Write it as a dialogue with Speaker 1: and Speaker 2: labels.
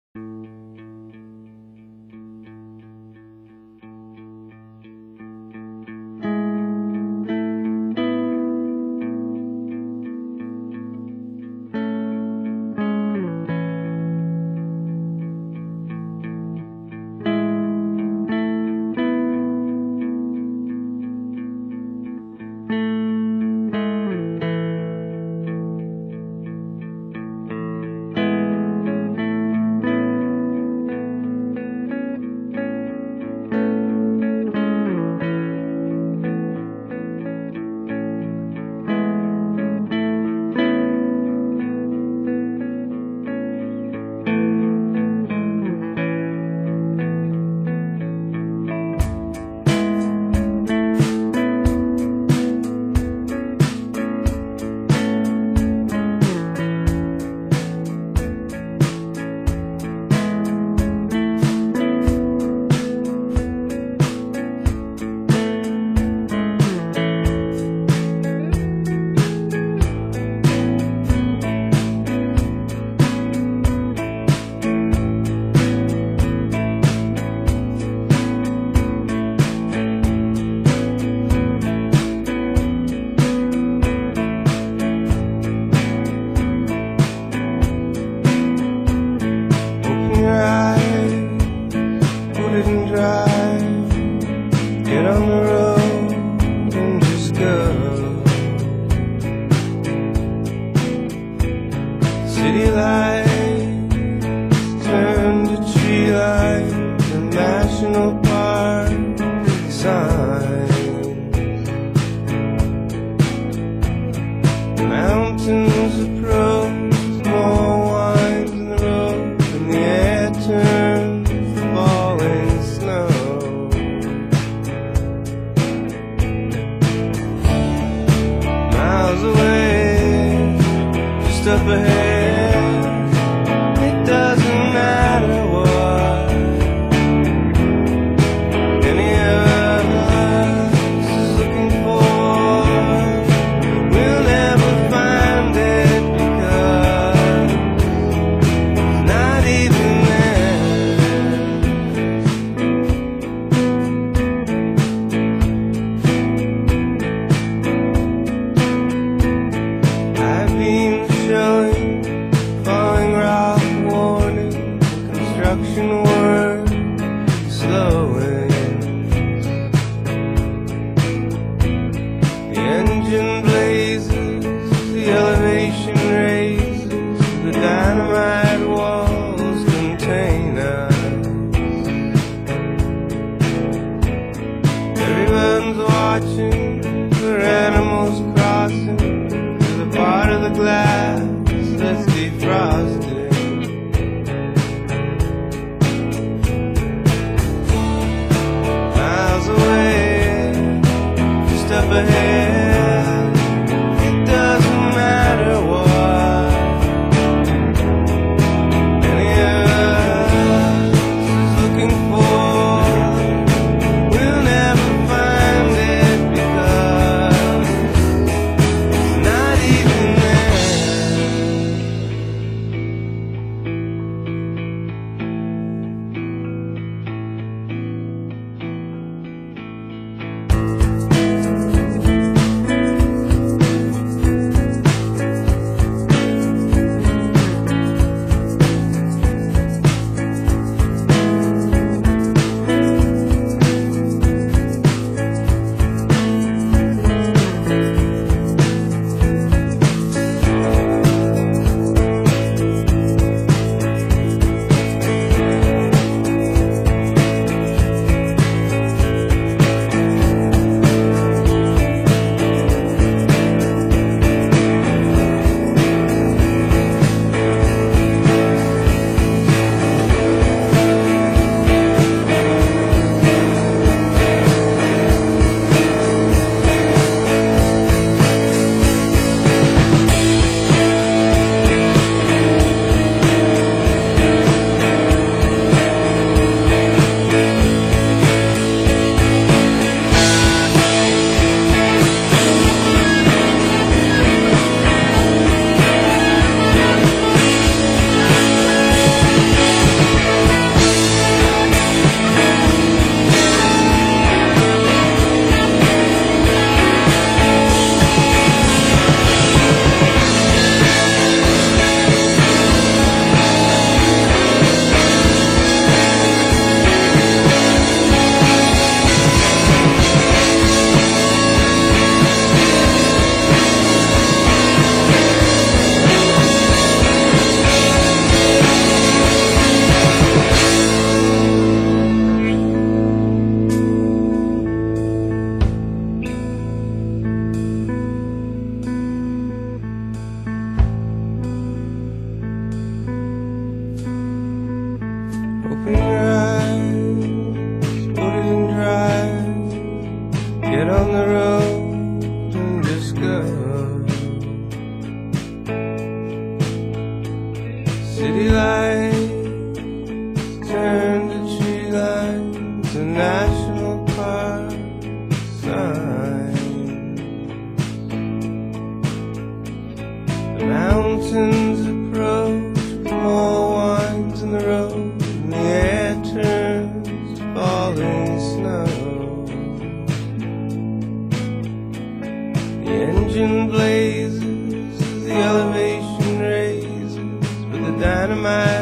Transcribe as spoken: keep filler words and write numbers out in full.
Speaker 1: Get on the road and just go. City lights turn to tree lights and national park signs. Mountains approach, more wines in the road, and the air turns to falling snow. Miles away, just up ahead, it doesn't matter what any of us is looking for. We'll never find it because it's not even I've been showing falling rock warning, construction work slowing. The engine blazes, the elevation raises, the dynamite walls contain us. Everyone's watching for animals crossing the part of the glass that's defrosted. Open your eyes, put it in drive, get on the road and just go. City lights turn to tree lines and national park signs. The mountains approach, more wines in the road, and the air turns to falling snow. The engine blazes as the elevation raises, but the dynamite